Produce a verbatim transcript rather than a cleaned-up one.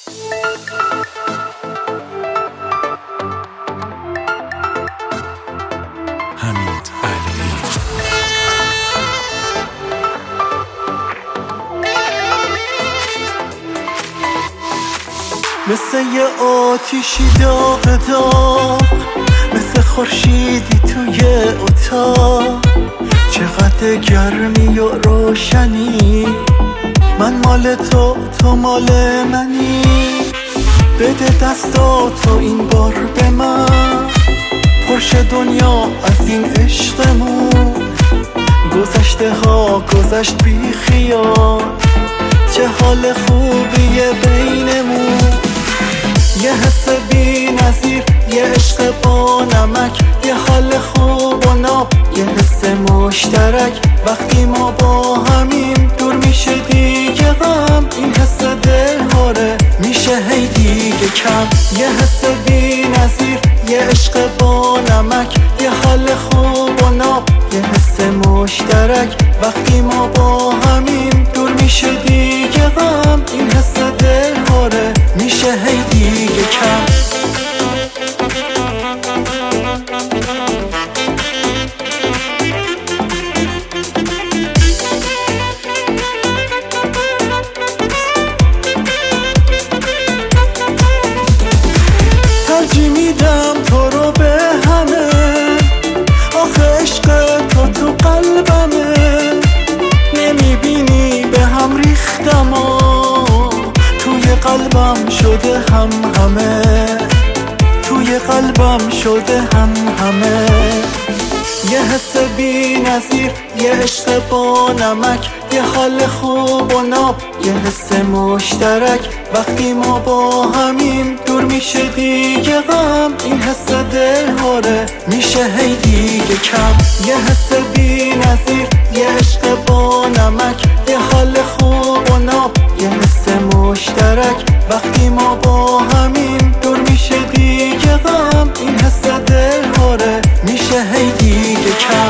حمید علی. مثل یه آتیشی داغ داغ، مثل خورشیدی توی اتاق، چقدر گرمی و روشنی، من مال تو تو مال منی، بده دستاتو این بار به من، پرش دنیا از این عشقمون، گذشته ها گذشت بی خیال، چه حال خوبیه بینمون، یه حس بی نظیر، یه عشق با نمک، یه حال خوب و ناب، یه حس مشترک، وقتی ما با همیم دور میشه دیگه غم، این حس دلهاره میشه هی دیگه کم، یه حس بی نظیر، یه عشق با نمک، یه حال خوب و ناب، یه حس مشترک، وقتی ما با همیم دور میشه دیگه غم، این حس دلهاره میشه هی دیگه کم. ترجیح میدم تو رو به همه، آخه عشق تو تو قلبمه، نمیبینی به هم ریختم و توی قلبم شده هم همه، توی قلبم شده هم همه، یه حس بی نظیر، یه عشق با نمک، یه حال خوب و ناب، یه حس مشترک، وقتی ما با همیم دور میشه دیگه غم، این حس دلهاره میشه هی دیگه کم، یه حس بی نظیر، یه عشق با نمک، یه حال خوب و ناب، یه حس مشترک، وقتی ما با همیم دور میشه دیگه غم، این حس دلهاره میشه هی دیگه کم.